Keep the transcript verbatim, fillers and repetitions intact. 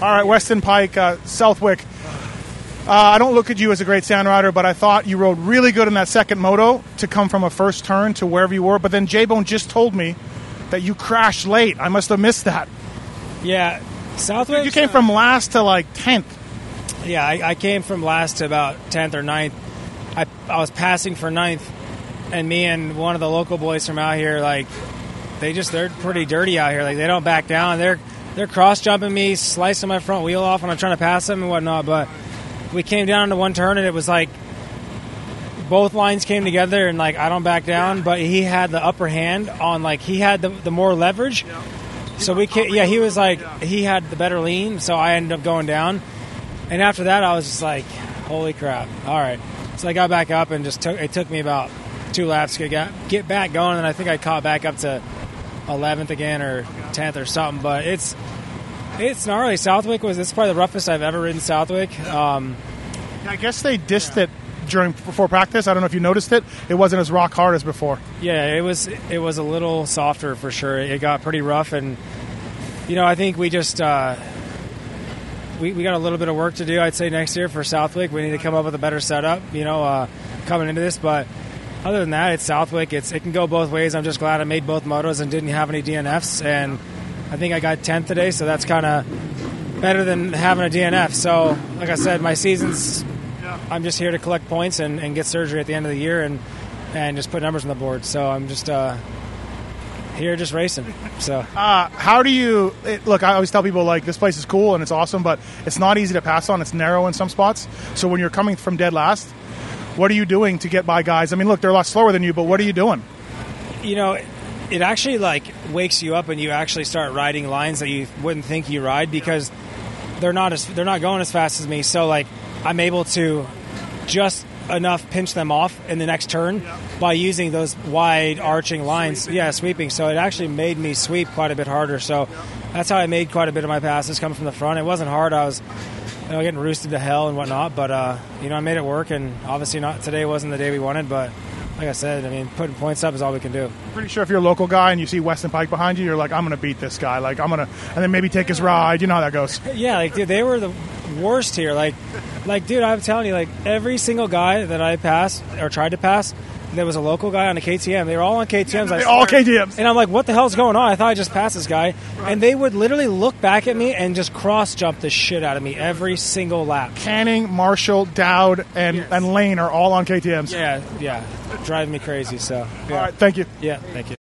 All right, Weston Peick, uh, Southwick. Uh, I don't look at you as a great sand rider, but I thought you rode really good in that second moto to come from a first turn to wherever you were. But then J-Bone just told me that you crashed late. I must have missed that. Yeah, Southwick. You came from last to like tenth. Yeah, I, I came from last to about tenth or ninth. I, I was passing for ninth, and me and one of the local boys from out here, like, they just, they're pretty dirty out here. Like, they don't back down. They're they're cross-jumping me, slicing my front wheel off when I'm trying to pass them and whatnot, but we came down into one turn, and it was like both lines came together, and like I don't back down, but he had the upper hand on, like he had the, the more leverage. So we came, yeah, he was like he had the better lean, so I ended up going down. And after that, I was just like, holy crap! All right, so I got back up and just took. It took me about two laps to get get back going, and I think I caught back up to eleventh again or tenth or something. But it's. It's gnarly. Southwick was, this is probably the roughest I've ever ridden Southwick. Um, I guess they dissed it during before practice. I don't know if you noticed it. It wasn't as rock hard as before. Yeah, it was it was a little softer for sure. It got pretty rough, and, you know, I think we just, uh, we, we got a little bit of work to do, I'd say, next year for Southwick. We need to come up with a better setup, you know, uh, coming into this. But other than that, it's Southwick. It's, it can go both ways. I'm just glad I made both motos and didn't have any D N Fs, and I think I got tenth today, so that's kind of better than having a D N F. So, like I said, my season's, I'm just here to collect points and, and get surgery at the end of the year and, and just put numbers on the board. So I'm just uh, here just racing. So, uh, how do you it, look? I always tell people, like, this place is cool and it's awesome, but it's not easy to pass on. It's narrow in some spots. So when you're coming from dead last, what are you doing to get by guys? I mean, look, they're a lot slower than you, but what are you doing? You know, it actually like wakes you up and you actually start riding lines that you wouldn't think you ride, because they're not as they're not going as fast as me. So like I'm able to just enough pinch them off in the next turn by using those wide arching lines. Yeah, sweeping. So it actually made me sweep quite a bit harder. So that's how I made quite a bit of my passes coming from the front. It wasn't hard. I was, you know, getting roosted to hell and whatnot, but uh, you know, I made it work. And obviously, not today wasn't the day we wanted, but like I said, I mean, putting points up is all we can do. Pretty sure if you're a local guy and you see Weston Peick behind you, you're like, I'm going to beat this guy. Like, I'm going to, and then maybe take his ride. You know how that goes. Yeah, like, dude, they were the worst here. Like, like, dude, I'm telling you, like, every single guy that I passed or tried to pass, there was a local guy on a K T M. They were all on K T Ms. Yeah, all K T Ms. And I'm like, what the hell's going on? I thought I just passed this guy. Right. And they would literally look back at me and just cross-jump the shit out of me every single lap. Canning, Marshall, Dowd, and, yes. and Lane are all on K T Ms. Yeah, yeah. Driving me crazy, so. Yeah. All right, thank you. Yeah, thank you.